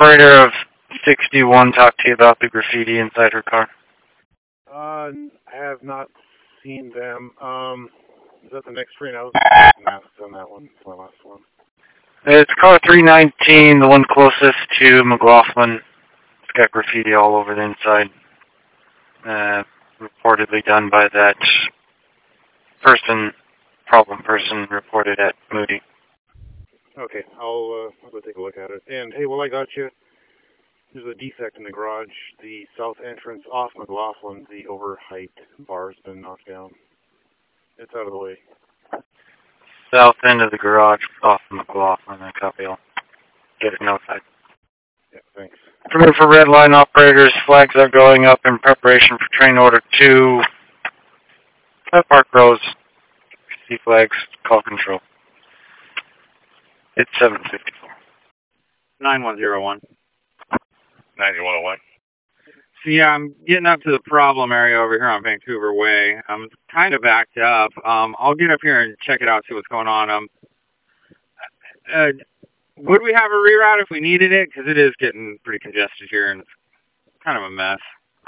operator of 61 talk to you about the graffiti inside her car? I have not seen them. Is that the next train? I was on that one. It's my last one. It's car 319, the one closest to McLaughlin. It's got graffiti all over the inside. Reportedly done by that problem person reported at Moody. Okay, I'll go take a look at it. And hey, while I got you, there's a defect in the garage. The south entrance off McLaughlin, the overheight bar's been knocked down. It's out of the way. South end of the garage off McLaughlin. I copy. I'll get it notified. Yeah, thanks. Permit for red line operators. Flags are going up in preparation for train order 2. Park rows. See flags. Call control. It's 754. 9101. 9101. So yeah, I'm getting up to the problem area over here on Vancouver Way. I'm kind of backed up. I'll get up here and check it out, see what's going on. Would we have a reroute if we needed it? Because it is getting pretty congested here and it's kind of a mess.